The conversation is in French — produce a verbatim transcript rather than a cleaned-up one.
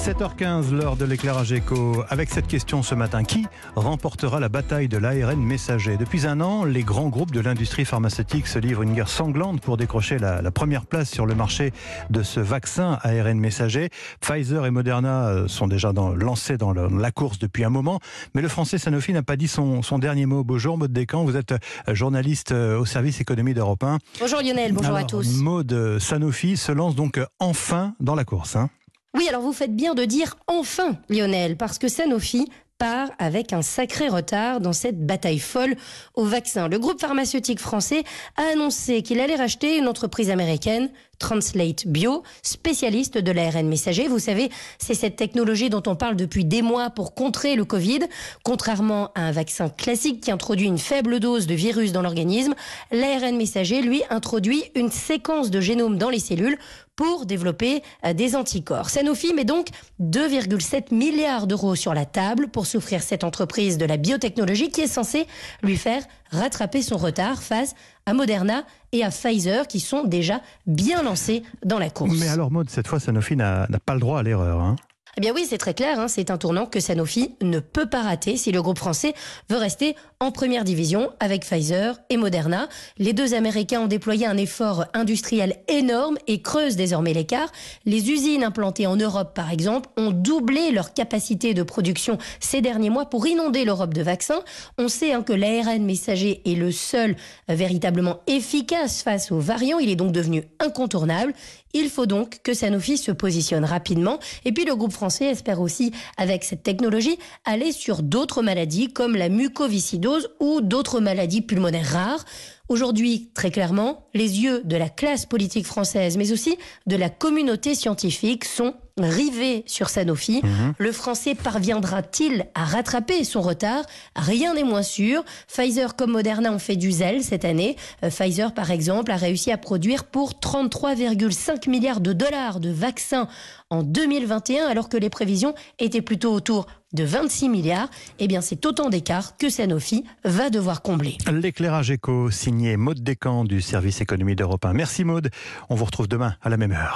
sept heures quinze, l'heure de l'éclairage éco. Avec cette question ce matin, qui remportera la bataille de l'A R N messager? Depuis un an, les grands groupes de l'industrie pharmaceutique se livrent une guerre sanglante pour décrocher la, la première place sur le marché de ce vaccin A R N messager. Pfizer et Moderna sont déjà dans, lancés dans, le, dans la course depuis un moment, mais le français Sanofi n'a pas dit son, son dernier mot. Bonjour Maud Descamps, vous êtes journaliste au service économie d'Europe un. Bonjour Lionel, bonjour Alors, à tous. Maud, Sanofi se lance donc enfin dans la course, hein. Oui, alors vous faites bien de dire enfin, Lionel, parce que Sanofi part avec un sacré retard dans cette bataille folle au vaccin. Le groupe pharmaceutique français a annoncé qu'il allait racheter une entreprise américaine, Translate Bio, spécialiste de l'A R N messager. Vous savez, c'est cette technologie dont on parle depuis des mois pour contrer le Covid. Contrairement à un vaccin classique qui introduit une faible dose de virus dans l'organisme, l'A R N messager, lui, introduit une séquence de génome dans les cellules pour développer des anticorps. Sanofi met donc deux virgule sept milliards d'euros sur la table pour s'offrir cette entreprise de la biotechnologie qui est censée lui faire rattraper son retard face à Moderna et à Pfizer qui sont déjà bien lancés dans la course. Mais alors Maud, cette fois Sanofi n'a, n'a pas le droit à l'erreur, hein. Eh bien oui, c'est très clair, hein, c'est un tournant que Sanofi ne peut pas rater si le groupe français veut rester en première division avec Pfizer et Moderna. Les deux Américains ont déployé un effort industriel énorme et creusent désormais l'écart. Les usines implantées en Europe, par exemple, ont doublé leur capacité de production ces derniers mois pour inonder l'Europe de vaccins. On sait hein, que l'A R N messager est le seul euh, véritablement efficace face aux variants. Il est donc devenu incontournable. Il faut donc que Sanofi se positionne rapidement. Et puis le groupe français espère aussi, avec cette technologie, aller sur d'autres maladies comme la mucoviscidose ou d'autres maladies pulmonaires rares. Aujourd'hui, très clairement, les yeux de la classe politique française, mais aussi de la communauté scientifique sont rivés sur Sanofi. Mmh. Le français parviendra-t-il à rattraper son retard? Rien n'est moins sûr. Pfizer comme Moderna ont fait du zèle cette année. Euh, Pfizer, par exemple, a réussi à produire pour trente-trois virgule cinq milliards de dollars de vaccins en deux mille vingt et un, alors que les prévisions étaient plutôt autour de vingt-six milliards. Eh bien, c'est autant d'écart que Sanofi va devoir combler. L'éclairage éco, signé Maud Descamps du service économie d'Europe un. Merci Maud, on vous retrouve demain à la même heure.